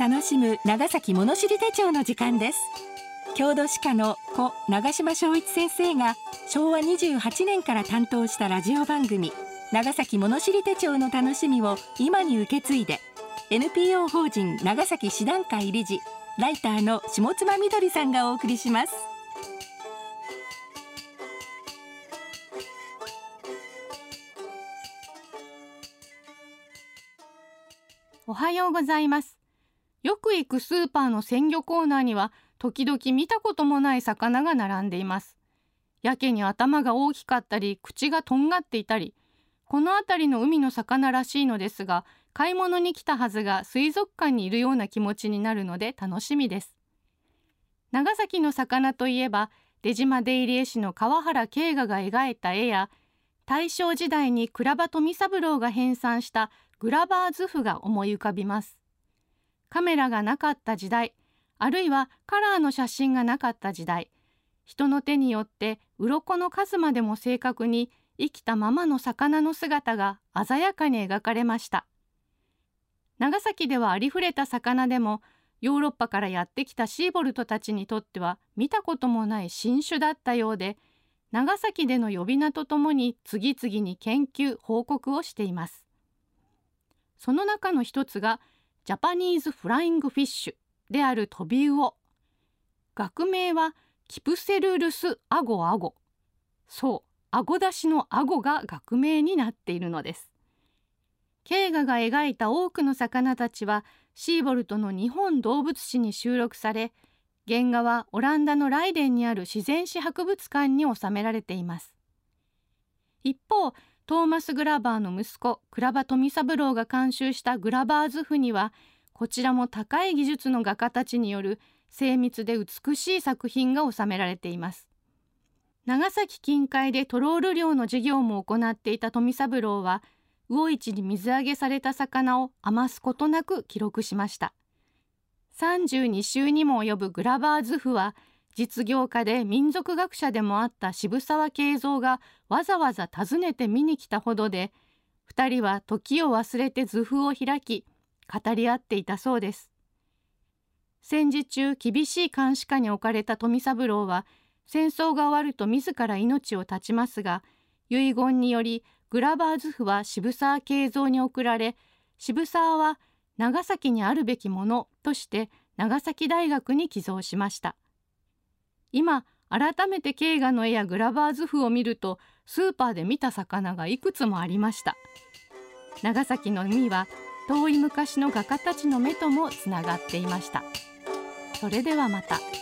楽しむ長崎物知り手帳の時間です。郷土史家の故長島昭一先生が昭和28年から担当したラジオ番組長崎物知り手帳の楽しみを今に受け継いで、 NPO 法人長崎師団会理事ライターの下妻みどりさんがお送りします。 おはようございます。よく行くスーパーの鮮魚コーナーには時々見たこともない魚が並んでいます。やけに頭が大きかったり口がとんがっていたり、この辺りの海の魚らしいのですが、買い物に来たはずが水族館にいるような気持ちになるので楽しみです。長崎の魚といえば、出島出入江市の川原慶賀が描いた絵や、大正時代に倉場富三郎が編纂したグラバー図譜が思い浮かびます。カメラがなかった時代、あるいはカラーの写真がなかった時代、人の手によって鱗の数までも正確に生きたままの魚の姿が鮮やかに描かれました。長崎ではありふれた魚でも、ヨーロッパからやってきたシーボルトたちにとっては見たこともない新種だったようで、長崎での呼び名とともに次々に研究・報告をしています。その中の一つがジャパニーズフライングフィッシュであるトビウオ。学名はキプセルルスアゴアゴ。そう、アゴ出しのアゴが学名になっているのです。慶賀が描いた多くの魚たちはシーボルトの日本動物誌に収録され、原画はオランダのライデンにある自然史博物館に収められています。一方、トーマス・グラバーの息子倉場富三郎が監修したグラバー図譜には、こちらも高い技術の画家たちによる精密で美しい作品が収められています。長崎近海でトロール漁の事業も行っていた富三郎は、魚市に水揚げされた魚を余すことなく記録しました。32週にも及ぶグラバー図譜は、実業家で民族学者でもあった渋沢慶三がわざわざ訪ねて見に来たほどで、2人は時を忘れて図譜を開き、語り合っていたそうです。戦時中、厳しい監視下に置かれた富三郎は、戦争が終わると自ら命を絶ちますが、遺言によりグラバー図譜は渋沢慶三に贈られ、渋沢は長崎にあるべきものとして長崎大学に寄贈しました。今、改めて慶賀の絵やグラバー図譜を見ると、スーパーで見た魚がいくつもありました。長崎の海は遠い昔の画家たちの目ともつながっていました。それではまた。